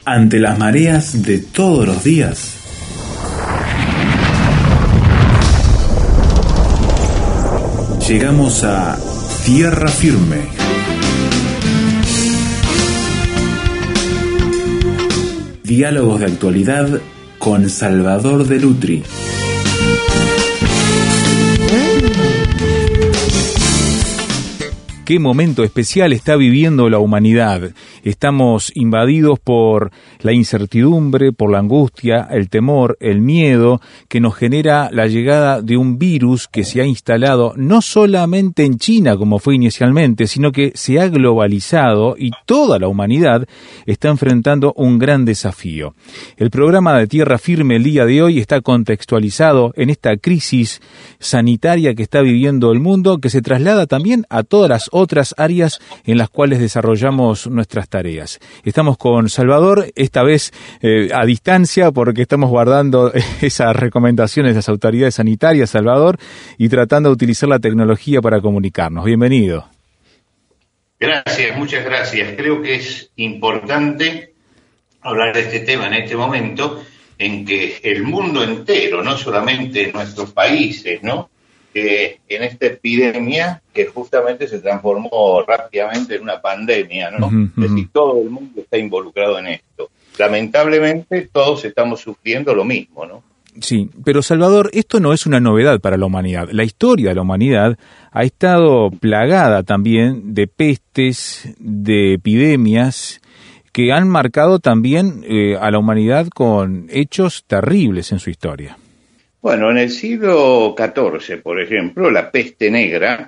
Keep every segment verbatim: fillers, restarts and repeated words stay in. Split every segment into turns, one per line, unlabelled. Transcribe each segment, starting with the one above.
Ante las mareas de todos los días, llegamos a tierra firme. Diálogos de actualidad con Salvador de Lutri.
Qué momento especial está viviendo la humanidad. Estamos invadidos por la incertidumbre, por la angustia, el temor, el miedo que nos genera la llegada de un virus que se ha instalado no solamente en China como fue inicialmente, sino que se ha globalizado y toda la humanidad está enfrentando un gran desafío. El programa de Tierra Firme el día de hoy está contextualizado en esta crisis sanitaria que está viviendo el mundo, que se traslada también a todas las otras áreas en las cuales desarrollamos nuestras tareas. Estamos con Salvador, esta vez eh, a distancia, porque estamos guardando esas recomendaciones de las autoridades sanitarias, Salvador, y tratando de utilizar la tecnología para comunicarnos. Bienvenido.
Gracias, muchas gracias. Creo que es importante hablar de este tema en este momento en que el mundo entero, no solamente nuestros países, ¿no? Eh, en esta epidemia que justamente se transformó rápidamente en una pandemia, ¿no? Uh-huh, uh-huh. Es decir, todo el mundo está involucrado en esto. Lamentablemente todos estamos sufriendo lo mismo, ¿no?
Sí, pero Salvador, esto no es una novedad para la humanidad. La historia de la humanidad ha estado plagada también de pestes, de epidemias que han marcado también eh, a la humanidad con hechos terribles en su historia.
Bueno, en el siglo catorce, por ejemplo, la peste negra,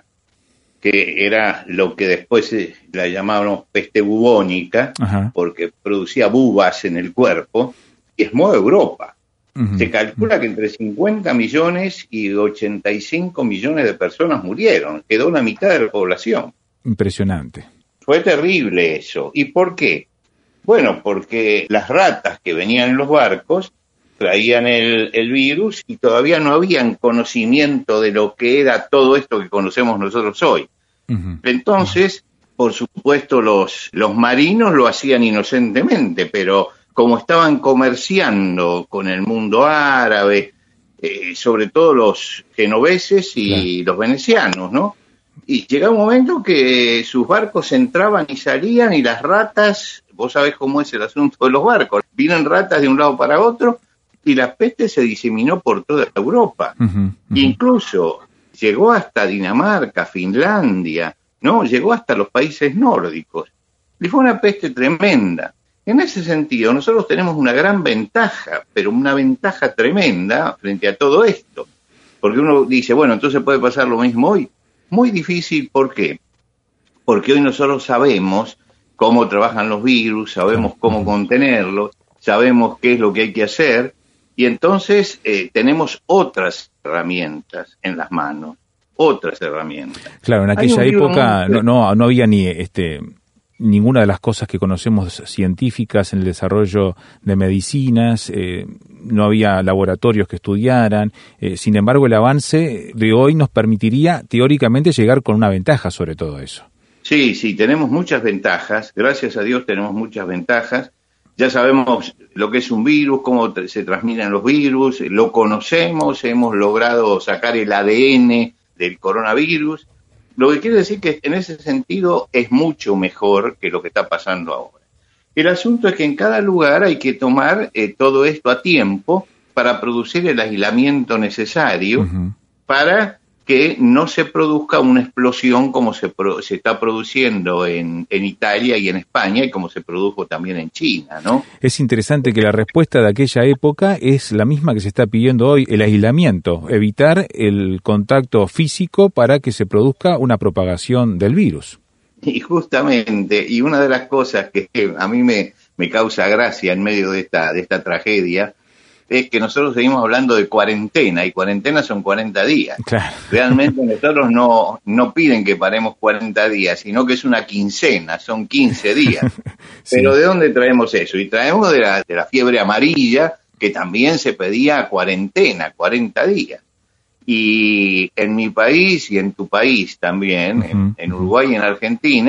que era lo que después la llamábamos peste bubónica, Ajá. porque producía bubas en el cuerpo, diezmó Europa. Uh-huh. Se calcula que entre cincuenta millones y ochenta y cinco millones de personas murieron, quedó la mitad de la población.
Impresionante.
Fue terrible eso. ¿Y por qué? Bueno, porque las ratas que venían en los barcos traían el, el virus y todavía no habían conocimiento de lo que era todo esto que conocemos nosotros hoy. Uh-huh. Entonces, por supuesto, los, los marinos lo hacían inocentemente, pero como estaban comerciando con el mundo árabe, eh, sobre todo los genoveses y claro. los venecianos, ¿no? Y llegaba un momento que sus barcos entraban y salían y las ratas, vos sabés cómo es el asunto de los barcos, vienen ratas de un lado para otro, y la peste se diseminó por toda Europa. Uh-huh, uh-huh. Incluso llegó hasta Dinamarca, Finlandia, ¿no? Llegó hasta los países nórdicos. Y fue una peste tremenda. En ese sentido, nosotros tenemos una gran ventaja, pero una ventaja tremenda frente a todo esto. Porque uno dice, bueno, entonces puede pasar lo mismo hoy. Muy difícil, ¿por qué? Porque hoy nosotros sabemos cómo trabajan los virus, sabemos cómo contenerlos, sabemos qué es lo que hay que hacer, y entonces eh, tenemos otras herramientas en las manos, otras herramientas.
Claro, en aquella época no, no, no había ni este ninguna de las cosas que conocemos científicas en el desarrollo de medicinas, eh, no había laboratorios que estudiaran, eh, sin embargo el avance de hoy nos permitiría teóricamente llegar con una ventaja sobre todo eso.
Sí, sí, tenemos muchas ventajas, gracias a Dios tenemos muchas ventajas. Ya sabemos lo que es un virus, cómo se transmiten los virus, lo conocemos, hemos logrado sacar el A D N del coronavirus, lo que quiere decir que en ese sentido es mucho mejor que lo que está pasando ahora. El asunto es que en cada lugar hay que tomar eh, todo esto a tiempo para producir el aislamiento necesario uh-huh. para que no se produzca una explosión como se, pro, se está produciendo en, en Italia y en España y como se produjo también en China, ¿no?
Es interesante que la respuesta de aquella época es la misma que se está pidiendo hoy, el aislamiento, evitar el contacto físico para que se produzca una propagación del virus.
Y justamente, y una de las cosas que a mí me, me causa gracia en medio de esta, de esta tragedia, es que nosotros seguimos hablando de cuarentena, y cuarentena son cuarenta días.
Claro.
Realmente nosotros no, no piden que paremos cuarenta días, sino que es una quincena, son quince días. Sí. Pero ¿de dónde traemos eso? Y traemos de la, de la fiebre amarilla, que también se pedía cuarentena, cuarenta días. Y en mi país y en tu país también, uh-huh. en, en Uruguay y en Argentina,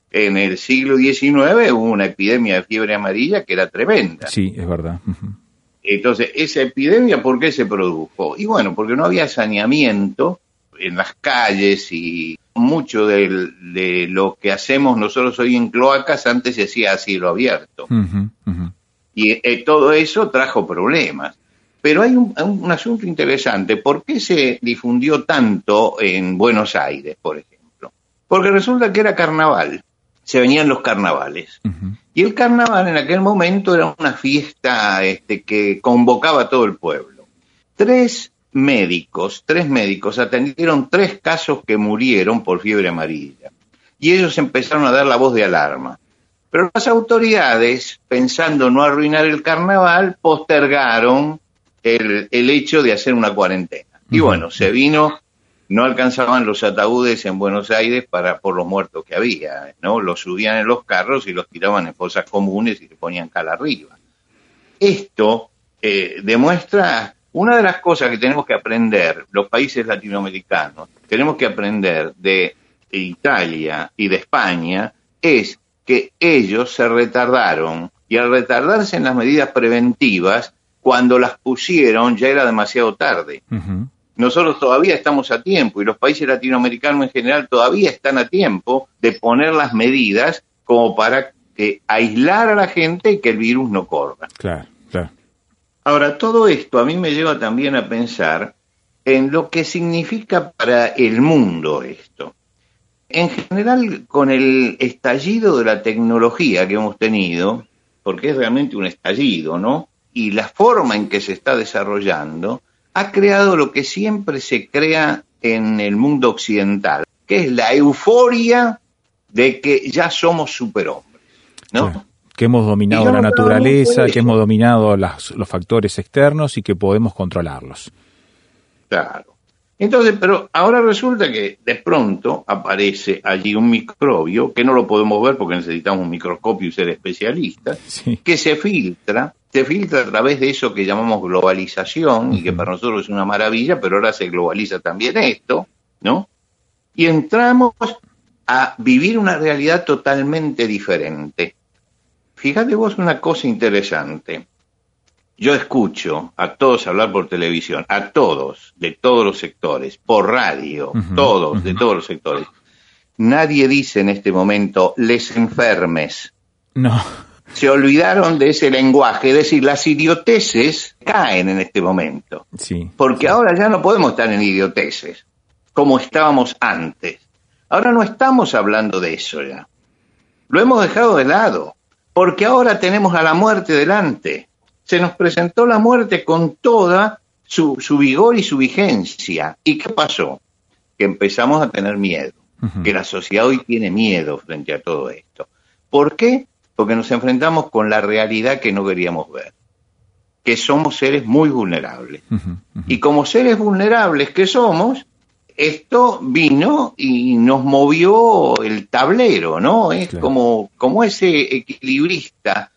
en el siglo diecinueve hubo una epidemia de fiebre amarilla que era tremenda.
Sí, es verdad. Uh-huh.
Entonces, esa epidemia, ¿por qué se produjo? Y bueno, porque no había saneamiento en las calles y mucho de, de lo que hacemos nosotros hoy en cloacas antes se hacía a cielo abierto. Uh-huh, uh-huh. Y eh, todo eso trajo problemas. Pero hay un, un asunto interesante. ¿Por qué se difundió tanto en Buenos Aires, por ejemplo? Porque resulta que era carnaval. Se venían los carnavales. Uh-huh. Y el carnaval en aquel momento era una fiesta este, que convocaba a todo el pueblo. Tres médicos, tres médicos atendieron tres casos que murieron por fiebre amarilla. Y ellos empezaron a dar la voz de alarma. Pero las autoridades, pensando no arruinar el carnaval, postergaron el, el hecho de hacer una cuarentena. Y bueno, se vino, no alcanzaban los ataúdes en Buenos Aires para por los muertos que había, ¿no? Los subían en los carros y los tiraban en fosas comunes y le ponían cal arriba. Esto eh, demuestra una de las cosas que tenemos que aprender, los países latinoamericanos, tenemos que aprender de Italia y de España, es que ellos se retardaron, y al retardarse en las medidas preventivas, cuando las pusieron ya era demasiado tarde. Uh-huh. Nosotros todavía estamos a tiempo, y los países latinoamericanos en general todavía están a tiempo de poner las medidas como para que aislar a la gente y que el virus no corra.
Claro, claro.
Ahora, todo esto a mí me lleva también a pensar en lo que significa para el mundo esto. En general, con el estallido de la tecnología que hemos tenido, porque es realmente un estallido, ¿no? Y la forma en que se está desarrollando, ha creado lo que siempre se crea en el mundo occidental, que es la euforia de que ya somos superhombres, ¿no?
Sí. Que hemos dominado la naturaleza, que hemos dominado las, los factores externos y que podemos controlarlos.
Claro. Entonces, pero ahora resulta que de pronto aparece allí un microbio, que no lo podemos ver porque necesitamos un microscopio y ser especialistas, sí. que se filtra, se filtra a través de eso que llamamos globalización, uh-huh. y que para nosotros es una maravilla, pero ahora se globaliza también esto, ¿no? Y entramos a vivir una realidad totalmente diferente. Fíjate vos una cosa interesante. Yo escucho a todos hablar por televisión, a todos, de todos los sectores, por radio, uh-huh, todos, uh-huh. de todos los sectores. Nadie dice en este momento, les enfermes.
No.
Se olvidaron de ese lenguaje, es decir, las idioteces caen en este momento.
Sí.
Porque sí. ahora ya no podemos estar en idioteces, como estábamos antes. Ahora no estamos hablando de eso ya. Lo hemos dejado de lado, porque ahora tenemos a la muerte delante. Se nos presentó la muerte con toda su, su vigor y su vigencia. ¿Y qué pasó? Que empezamos a tener miedo, uh-huh. que la sociedad hoy tiene miedo frente a todo esto. ¿Por qué? Porque nos enfrentamos con la realidad que no queríamos ver, que somos seres muy vulnerables. Uh-huh, uh-huh. Y como seres vulnerables que somos, esto vino y nos movió el tablero, ¿no? Es claro. como, como ese equilibrista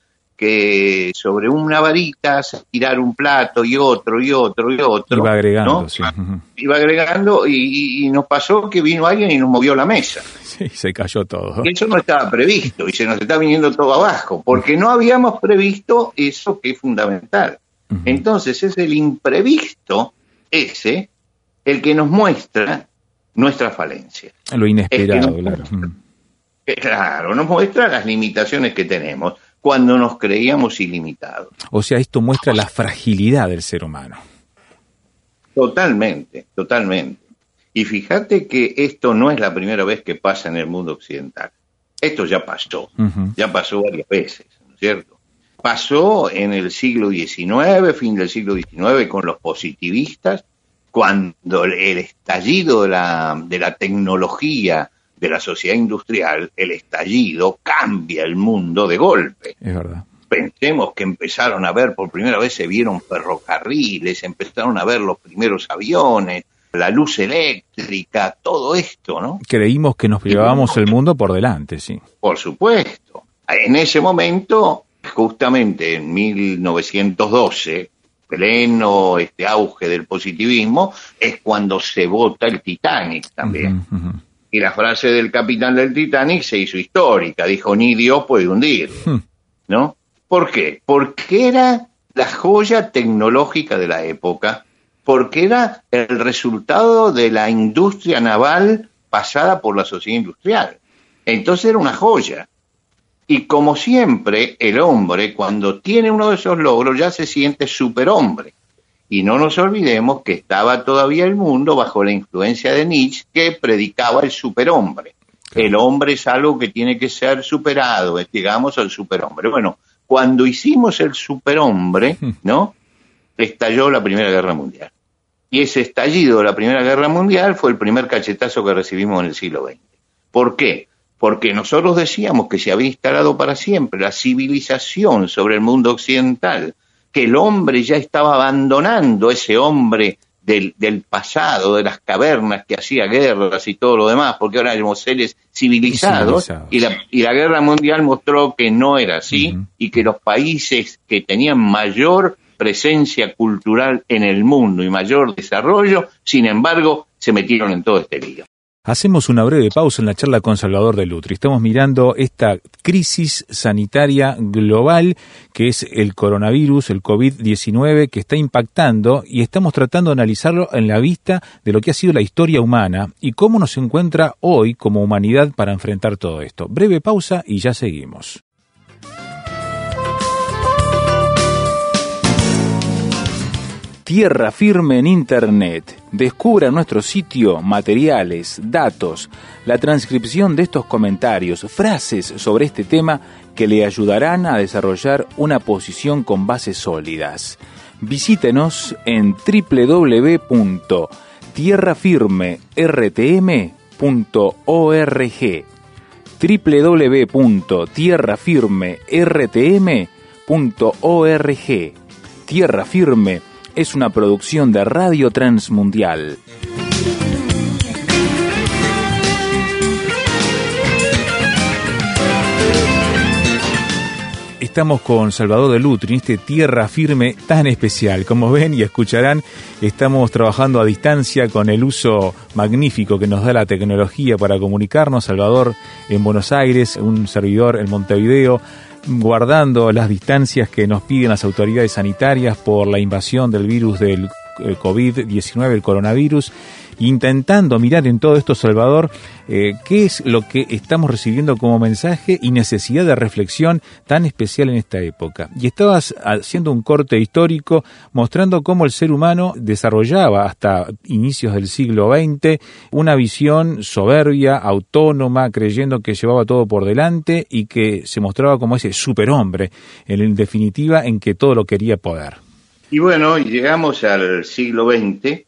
que sobre una varita hace tirar un plato y otro y otro y otro.
Iba agregando,
¿no?
sí. Uh-huh.
Iba agregando y, y nos pasó que vino alguien y nos movió la mesa.
Sí, se cayó todo.
Y eso no estaba previsto y se nos está viniendo todo abajo, porque no habíamos previsto eso que es fundamental. Uh-huh. Entonces es el imprevisto ese el que nos muestra nuestra falencia.
Lo inesperado,
es que nos,
claro.
Claro, nos muestra las limitaciones que tenemos cuando nos creíamos ilimitados.
O sea, esto muestra la fragilidad del ser humano.
Totalmente, totalmente. Y fíjate que esto no es la primera vez que pasa en el mundo occidental. Esto ya pasó, uh-huh. ya pasó varias veces, ¿no es cierto? Pasó en el siglo diecinueve, fin del siglo diecinueve, con los positivistas, cuando el estallido de la, de la tecnología, de la sociedad industrial, el estallido cambia el mundo de golpe.
Es verdad.
Pensemos que empezaron a ver, por primera vez se vieron ferrocarriles, empezaron a ver los primeros aviones, la luz eléctrica, todo esto, ¿no?
Creímos que nos llevábamos el mundo por delante, sí.
Por supuesto. En ese momento, justamente en mil novecientos doce, pleno este auge del positivismo, es cuando se vota el Titanic también. Uh-huh, uh-huh. Y la frase del capitán del Titanic se hizo histórica, dijo, ni Dios puede hundirlo, ¿no? ¿Por qué? Porque era la joya tecnológica de la época, porque era el resultado de la industria naval pasada por la sociedad industrial. Entonces era una joya. Y como siempre, el hombre, cuando tiene uno de esos logros, ya se siente superhombre. Y no nos olvidemos que estaba todavía el mundo bajo la influencia de Nietzsche, que predicaba el superhombre. Claro. El hombre es algo que tiene que ser superado, llegamos al superhombre. Bueno, cuando hicimos el superhombre, ¿no? Estalló la Primera Guerra Mundial. Y ese estallido de la Primera Guerra Mundial fue el primer cachetazo que recibimos en el siglo veinte. ¿Por qué? Porque nosotros decíamos que se había instalado para siempre la civilización sobre el mundo occidental, que el hombre ya estaba abandonando ese hombre del, del pasado, de las cavernas que hacía guerras y todo lo demás, porque ahora éramos seres civilizados, civilizados. Y, la, y la Guerra Mundial mostró que no era así, uh-huh. y que los países que tenían mayor presencia cultural en el mundo y mayor desarrollo, sin embargo, se metieron en todo este lío.
Hacemos una breve pausa en la charla con Salvador de Lutri. Estamos mirando esta crisis sanitaria global que es el coronavirus, el covid diecinueve, que está impactando, y estamos tratando de analizarlo en la vista de lo que ha sido la historia humana y cómo nos encuentra hoy como humanidad para enfrentar todo esto. Breve pausa y ya seguimos. Tierra Firme en Internet. Descubra nuestro sitio materiales, datos, la transcripción de estos comentarios, frases sobre este tema que le ayudarán a desarrollar una posición con bases sólidas. Visítenos en doble u doble u doble u punto tierra firme r t m punto org, doble u doble u doble u punto tierra firme r t m punto org. Tierra Firme es una producción de Radio Transmundial. Estamos con Salvador de Lutri en este Tierra Firme tan especial. Como ven y escucharán, estamos trabajando a distancia con el uso magnífico que nos da la tecnología para comunicarnos. Salvador en Buenos Aires, un servidor en Montevideo, guardando las distancias que nos piden las autoridades sanitarias por la invasión del virus del covid diecinueve, el coronavirus, intentando mirar en todo esto, Salvador, eh, qué es lo que estamos recibiendo como mensaje y necesidad de reflexión tan especial en esta época. Y estabas haciendo un corte histórico mostrando cómo el ser humano desarrollaba hasta inicios del siglo veinte una visión soberbia, autónoma, creyendo que llevaba todo por delante y que se mostraba como ese superhombre, en definitiva, en que todo lo quería poder.
Y bueno, llegamos al siglo veinte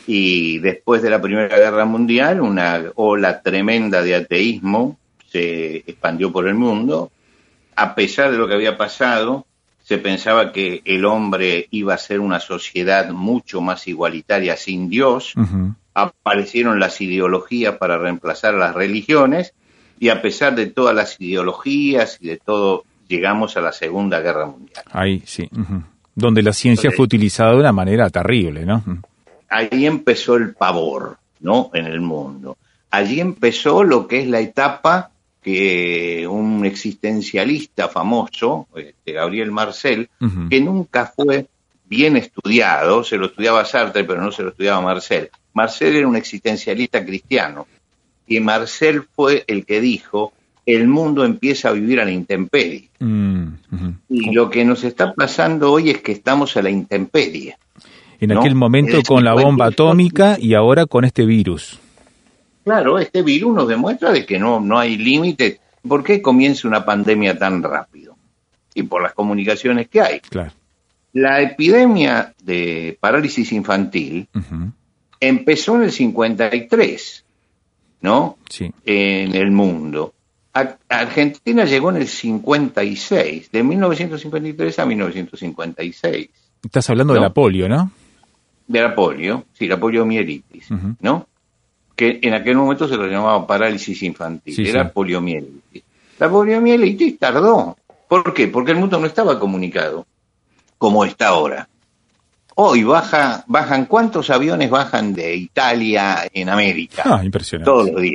y después de la Primera Guerra Mundial, una ola tremenda de ateísmo se expandió por el mundo. A pesar de lo que había pasado, se pensaba que el hombre iba a ser una sociedad mucho más igualitaria sin Dios. Uh-huh. Aparecieron las ideologías para reemplazar a las religiones y a pesar de todas las ideologías y de todo, llegamos a la Segunda Guerra Mundial.
Ahí sí. Uh-huh. Donde la ciencia Entonces, fue utilizada de una manera terrible, ¿no?
Ahí empezó el pavor, ¿no? En el mundo. Allí empezó lo que es la etapa que un existencialista famoso, este, Gabriel Marcel, uh-huh. que nunca fue bien estudiado, se lo estudiaba Sartre, pero no se lo estudiaba Marcel. Marcel era un existencialista cristiano, y Marcel fue el que dijo: el mundo empieza a vivir a la intemperie. Mm, uh-huh. Y lo que nos está pasando hoy es que estamos a la intemperie.
En ¿no? aquel momento con la bomba atómica y ahora con este virus.
Claro, este virus nos demuestra de que no, no hay límites. ¿Por qué comienza una pandemia tan rápido? Y por las comunicaciones que hay. Claro. La epidemia de parálisis infantil uh-huh. empezó en el cincuenta y tres, ¿no? Sí. En el mundo. Argentina llegó en el cincuenta y seis, de mil novecientos cincuenta y tres a mil novecientos cincuenta y seis.
Estás hablando ¿no? de la polio, ¿no?
De la polio, sí, la poliomielitis, uh-huh. ¿no? Que en aquel momento se lo llamaba parálisis infantil, sí, era sí. poliomielitis. La poliomielitis tardó. ¿Por qué? Porque el mundo no estaba comunicado como está ahora. Hoy baja, bajan, ¿cuántos aviones bajan de Italia en América?
Ah, impresionante.
Todos los días.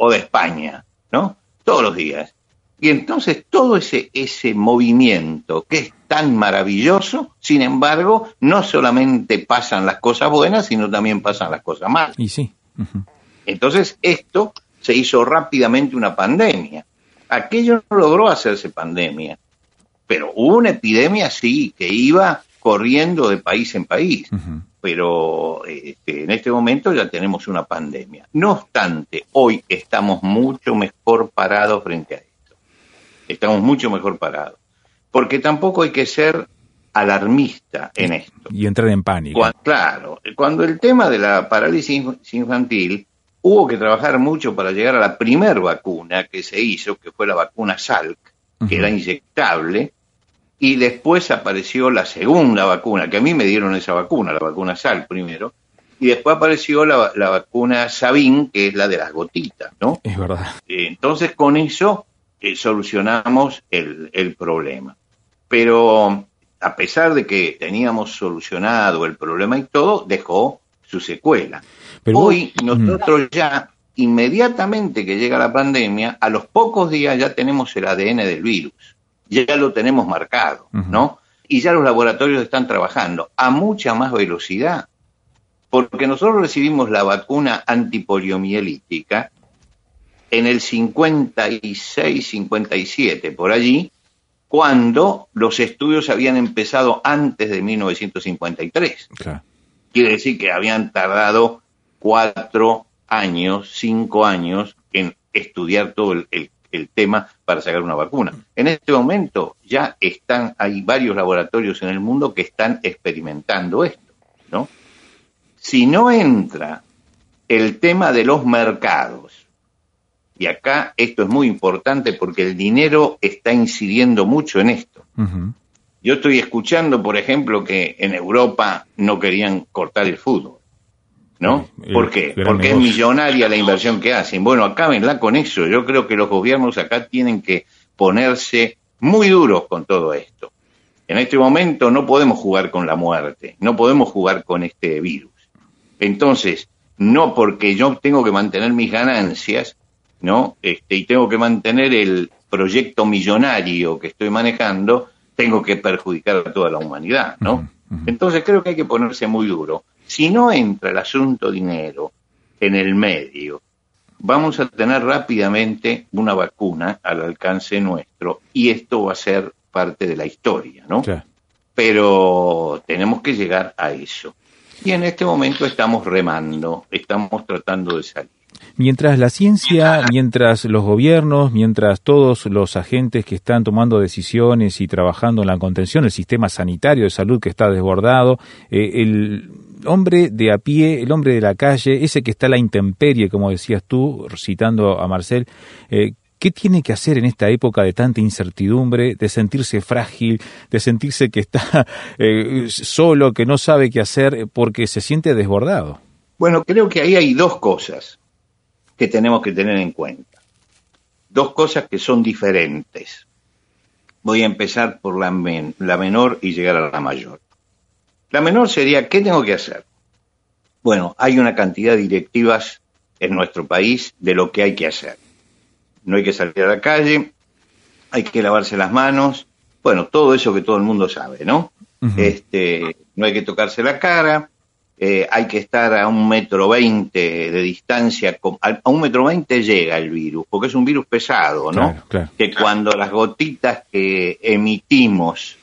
o de España, ¿no? Todos los días. Y entonces todo ese, ese movimiento que es tan maravilloso, sin embargo, no solamente pasan las cosas buenas, sino también pasan las cosas malas.
Y sí. Uh-huh.
Entonces esto se hizo rápidamente una pandemia. Aquello no logró hacerse pandemia, pero hubo una epidemia, sí, que iba corriendo de país en país. Uh-huh. Pero este, en este momento ya tenemos una pandemia. No obstante, hoy estamos mucho mejor parados frente a esto. Estamos mucho mejor parados. Porque tampoco hay que ser alarmista en esto.
Y entrar en pánico.
Cuando, claro, cuando el tema de la parálisis infantil, hubo que trabajar mucho para llegar a la primer vacuna que se hizo, que fue la vacuna Salk, uh-huh. que era inyectable, y después apareció la segunda vacuna, que a mí me dieron esa vacuna, la vacuna Salk primero, y después apareció la, la vacuna Sabin, que es la de las gotitas, ¿no?
Es verdad.
Entonces con eso eh, solucionamos el, el problema. Pero a pesar de que teníamos solucionado el problema y todo, dejó su secuela. Pero hoy vos... nosotros ya, inmediatamente que llega la pandemia, a los pocos días ya tenemos el A D N del virus. Ya lo tenemos marcado, uh-huh. ¿no? Y ya los laboratorios están trabajando a mucha más velocidad, porque nosotros recibimos la vacuna antipoliomielítica en el cincuenta y seis, cincuenta y siete, por allí, cuando los estudios habían empezado antes de mil novecientos cincuenta y tres.
Claro.
Quiere decir que habían tardado cuatro años, cinco años en estudiar todo el, el el tema para sacar una vacuna. En este momento ya están, hay varios laboratorios en el mundo que están experimentando esto, ¿no? Si no entra el tema de los mercados, y acá esto es muy importante porque el dinero está incidiendo mucho en esto. Uh-huh. Yo estoy escuchando, por ejemplo, que en Europa no querían cortar el fútbol, ¿no? ¿Por qué? Porque es millonaria la inversión que hacen. Bueno, acábenla con eso. Yo creo que los gobiernos acá tienen que ponerse muy duros con todo esto. En este momento no podemos jugar con la muerte, no podemos jugar con este virus. Entonces, no porque yo tengo que mantener mis ganancias, ¿no? Este, y tengo que mantener el proyecto millonario que estoy manejando, tengo que perjudicar a toda la humanidad, ¿no? Uh-huh, uh-huh. Entonces creo que hay que ponerse muy duro. Si no entra el asunto dinero en el medio, vamos a tener rápidamente una vacuna al alcance nuestro y esto va a ser parte de la historia, ¿no? Sí. Pero tenemos que llegar a eso. Y en este momento estamos remando, estamos tratando de salir.
Mientras la ciencia, mientras los gobiernos, mientras todos los agentes que están tomando decisiones y trabajando en la contención, el sistema sanitario de salud que está desbordado, eh, el hombre de a pie, el hombre de la calle, ese que está a la intemperie, como decías tú, citando a Marcel, eh, ¿qué tiene que hacer en esta época de tanta incertidumbre, de sentirse frágil, de sentirse que está eh, solo, que no sabe qué hacer porque se siente desbordado?
Bueno, creo que ahí hay dos cosas que tenemos que tener en cuenta. Dos cosas que son diferentes. Voy a empezar por la, men- la menor y llegar a la mayor. La menor sería, ¿qué tengo que hacer? Bueno, hay una cantidad de directivas en nuestro país de lo que hay que hacer. No hay que salir a la calle, hay que lavarse las manos, bueno, todo eso que todo el mundo sabe, ¿no? Uh-huh. Este, no hay que tocarse la cara, eh, hay que estar a un metro veinte de distancia, a un metro veinte llega el virus, porque es un virus pesado, ¿no?
Claro, claro.
Que cuando las gotitas que emitimos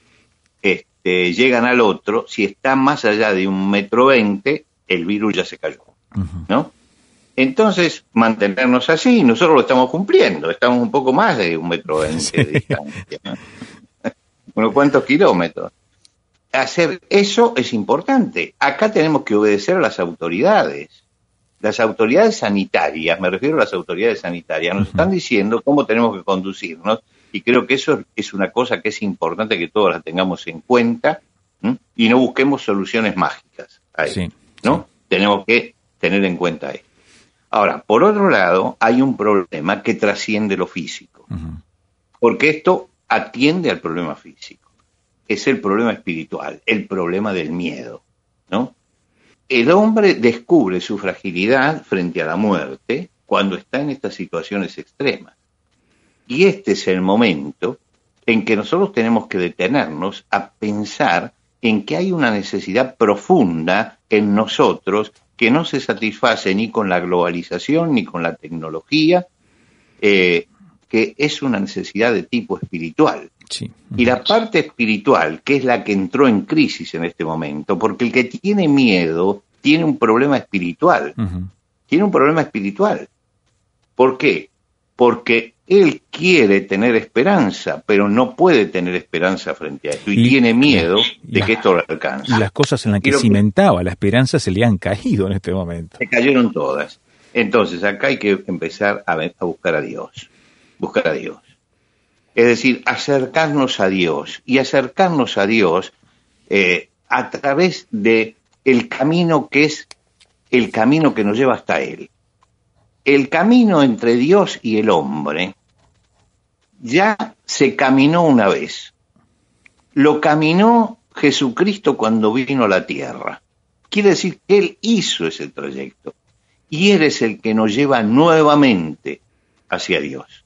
este, llegan al otro, si está más allá de un metro veinte, el virus ya se cayó, uh-huh. ¿no? Entonces, mantenernos así, nosotros lo estamos cumpliendo, estamos un poco más de un metro veinte sí. de distancia, ¿no? Unos cuantos kilómetros. Hacer eso es importante. Acá tenemos que obedecer a las autoridades. Las autoridades sanitarias, me refiero a las autoridades sanitarias, nos uh-huh. están diciendo cómo tenemos que conducirnos, y creo que eso es una cosa que es importante que todos la tengamos en cuenta, ¿m? Y no busquemos soluciones mágicas a eso, sí, ¿no? Sí. Tenemos que tener en cuenta esto. Ahora, por otro lado, hay un problema que trasciende lo físico, uh-huh. porque esto atiende al problema físico. Es el problema espiritual, el problema del miedo, ¿no? El hombre descubre su fragilidad frente a la muerte cuando está en estas situaciones extremas. Y este es el momento en que nosotros tenemos que detenernos a pensar en que hay una necesidad profunda en nosotros que no se satisface ni con la globalización ni con la tecnología, eh, que es una necesidad de tipo espiritual.
Sí.
Y la parte espiritual, que es la que entró en crisis en este momento, porque el que tiene miedo tiene un problema espiritual, uh-huh. tiene un problema espiritual. ¿Por qué? Porque él quiere tener esperanza, pero no puede tener esperanza frente a esto, y, y tiene miedo y de la, que esto lo alcance.
Y las cosas en las que cimentaba la esperanza se le han caído en este momento.
Se cayeron todas. Entonces acá hay que empezar a, a buscar a Dios, buscar a Dios. Es decir, acercarnos a Dios, y acercarnos a Dios eh, a través de el camino que es el camino que nos lleva hasta Él. El camino entre Dios y el hombre ya se caminó una vez. Lo caminó Jesucristo cuando vino a la tierra. Quiere decir que Él hizo ese trayecto. Y Él es el que nos lleva nuevamente hacia Dios.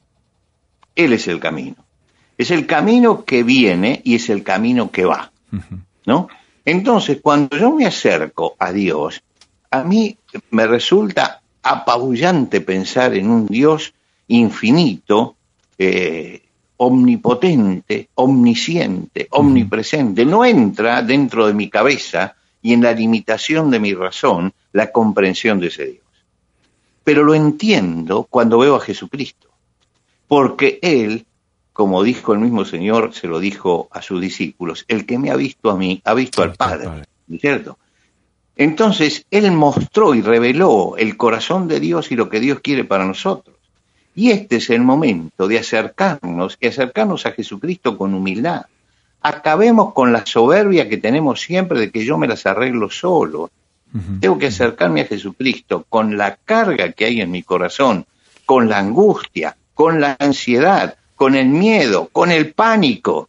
Él es el camino. Es el camino que viene y es el camino que va, ¿no? Entonces, cuando yo me acerco a Dios, a mí me resulta apabullante pensar en un Dios infinito, eh, omnipotente, omnisciente, omnipresente. No entra dentro de mi cabeza y en la limitación de mi razón la comprensión de ese Dios. Pero lo entiendo cuando veo a Jesucristo, porque Él, como dijo el mismo Señor, se lo dijo a sus discípulos, el que me ha visto a mí, ha visto al Padre, ¿no es cierto? Entonces, Él mostró y reveló el corazón de Dios y lo que Dios quiere para nosotros. Y este es el momento de acercarnos, y acercarnos a Jesucristo con humildad. Acabemos con la soberbia que tenemos siempre de que yo me las arreglo solo. Uh-huh. Tengo que acercarme a Jesucristo con la carga que hay en mi corazón, con la angustia, con la ansiedad, con el miedo, con el pánico,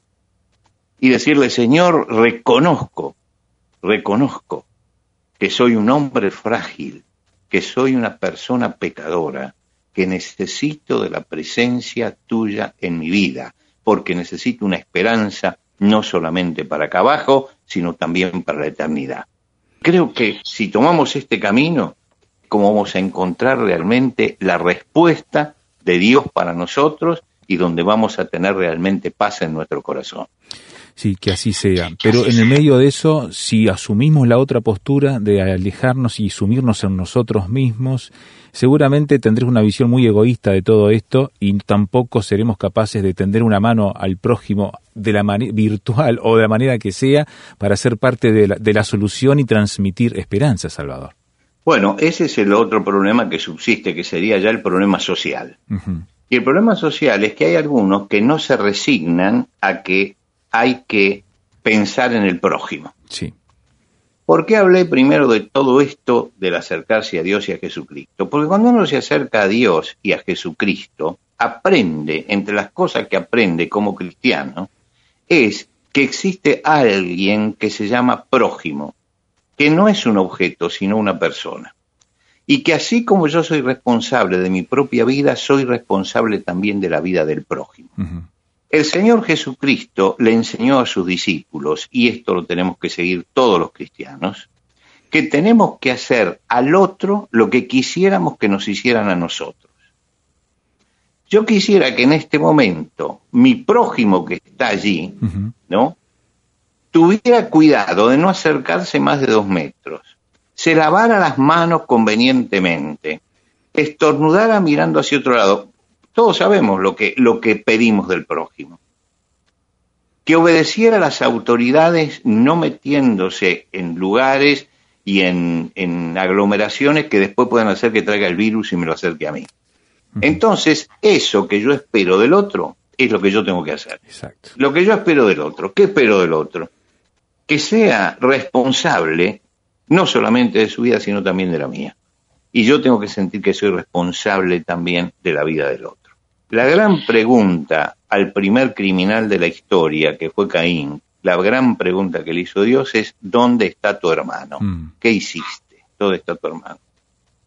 y decirle, Señor, reconozco, reconozco que soy un hombre frágil, que soy una persona pecadora, que necesito de la presencia tuya en mi vida, porque necesito una esperanza no solamente para acá abajo, sino también para la eternidad. Creo que si tomamos este camino, como vamos a encontrar realmente la respuesta de Dios para nosotros y donde vamos a tener realmente paz en nuestro corazón.
Sí, que así sea. Pero en el medio de eso, si asumimos la otra postura de alejarnos y sumirnos en nosotros mismos, seguramente tendremos una visión muy egoísta de todo esto y tampoco seremos capaces de tender una mano al prójimo de la manera virtual o de la manera que sea para ser parte de la, de la solución y transmitir esperanza, Salvador.
Bueno, ese es el otro problema que subsiste, que sería ya el problema social. Uh-huh. Y el problema social es que hay algunos que no se resignan a que hay que pensar en el prójimo.
Sí.
¿Por qué hablé primero de todo esto del acercarse a Dios y a Jesucristo? Porque cuando uno se acerca a Dios y a Jesucristo, aprende, entre las cosas que aprende como cristiano, es que existe alguien que se llama prójimo, que no es un objeto, sino una persona. Y que así como yo soy responsable de mi propia vida, soy responsable también de la vida del prójimo. Uh-huh. El Señor Jesucristo le enseñó a sus discípulos, y esto lo tenemos que seguir todos los cristianos, que tenemos que hacer al otro lo que quisiéramos que nos hicieran a nosotros. Yo quisiera que en este momento mi prójimo que está allí, uh-huh. ¿no?, tuviera cuidado de no acercarse más de dos metros, se lavara las manos convenientemente, estornudara mirando hacia otro lado. Todos sabemos lo que, lo que pedimos del prójimo. Que obedeciera a las autoridades no metiéndose en lugares y en, en aglomeraciones que después puedan hacer que traiga el virus y me lo acerque a mí. Uh-huh. Entonces, eso que yo espero del otro es lo que yo tengo que hacer.
Exacto.
Lo que yo espero del otro. ¿Qué espero del otro? Que sea responsable no solamente de su vida, sino también de la mía. Y yo tengo que sentir que soy responsable también de la vida del otro. La gran pregunta al primer criminal de la historia, que fue Caín, la gran pregunta que le hizo Dios es, ¿dónde está tu hermano? Mm. ¿Qué hiciste? ¿Dónde está tu hermano?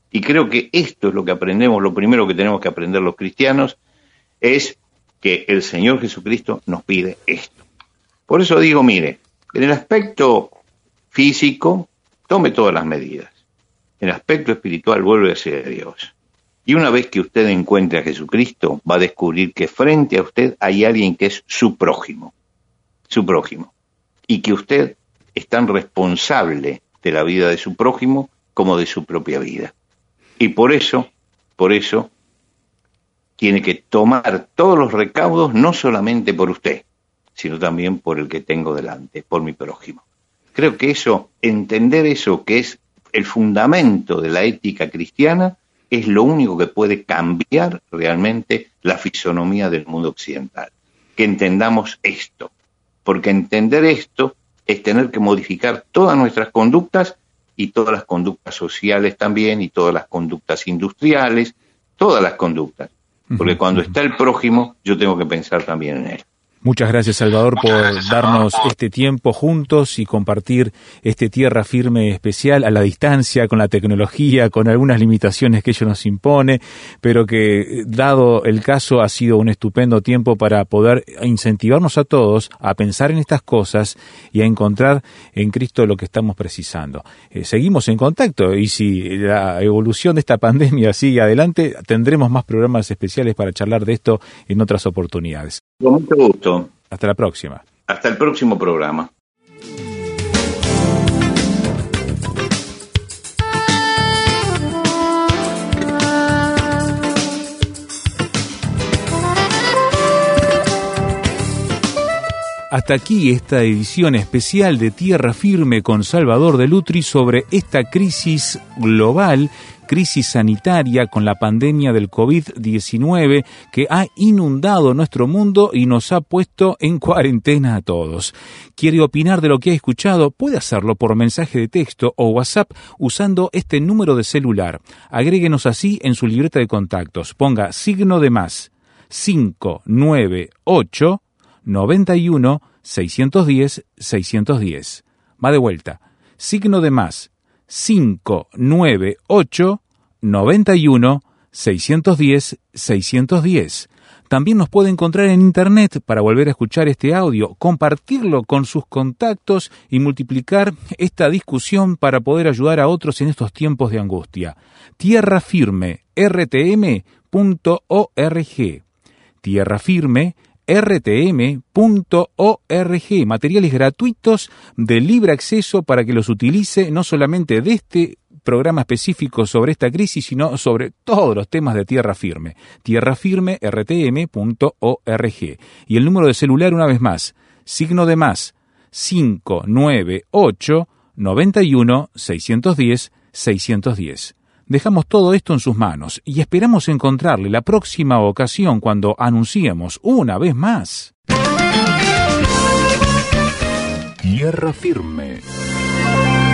Y creo que esto es lo que aprendemos, lo primero que tenemos que aprender los cristianos, es que el Señor Jesucristo nos pide esto. Por eso digo, mire, en el aspecto físico, tome todas las medidas. En el aspecto espiritual, vuelve hacia Dios. Y una vez que usted encuentre a Jesucristo, va a descubrir que frente a usted hay alguien que es su prójimo, su prójimo, y que usted es tan responsable de la vida de su prójimo como de su propia vida. Y por eso, por eso, tiene que tomar todos los recaudos, no solamente por usted, sino también por el que tengo delante, por mi prójimo. Creo que eso, entender eso, que es el fundamento de la ética cristiana, es lo único que puede cambiar realmente la fisonomía del mundo occidental. Que entendamos esto, porque entender esto es tener que modificar todas nuestras conductas y todas las conductas sociales también y todas las conductas industriales, todas las conductas. Porque cuando está el prójimo, yo tengo que pensar también en él.
Muchas gracias, Salvador, por darnos este tiempo juntos y compartir este Tierra Firme especial a la distancia, con la tecnología, con algunas limitaciones que ello nos impone, pero que, dado el caso, ha sido un estupendo tiempo para poder incentivarnos a todos a pensar en estas cosas y a encontrar en Cristo lo que estamos precisando. Eh, seguimos en contacto y si la evolución de esta pandemia sigue adelante, tendremos más programas especiales para charlar de esto en otras oportunidades.
Con mucho gusto.
Hasta la próxima.
Hasta el próximo programa.
Hasta aquí esta edición especial de Tierra Firme con Salvador de Lutri sobre esta crisis global, crisis sanitaria con la pandemia del covid diecinueve que ha inundado nuestro mundo y nos ha puesto en cuarentena a todos. ¿Quiere opinar de lo que ha escuchado? Puede hacerlo por mensaje de texto o WhatsApp usando este número de celular. Agréguenos así en su libreta de contactos. Ponga signo de más cinco nueve ocho noventa y uno seiscientos diez seiscientos diez. Va de vuelta. Signo de más cinco nueve ocho noventa y uno seiscientos diez seiscientos diez. También nos puede encontrar en internet para volver a escuchar este audio, compartirlo con sus contactos y multiplicar esta discusión para poder ayudar a otros en estos tiempos de angustia. Tierra Firme, r t m punto org. Tierra Firme, r t m punto org. Materiales gratuitos de libre acceso para que los utilice no solamente de este programa específico sobre esta crisis, sino sobre todos los temas de Tierra Firme. Tierra Firme, r t m punto org. Y el número de celular una vez más, signo de más, cinco nueve ocho noventa y uno seiscientos diez seiscientos diez. Dejamos todo esto en sus manos y esperamos encontrarle la próxima ocasión cuando anunciemos una vez más
Tierra Firme.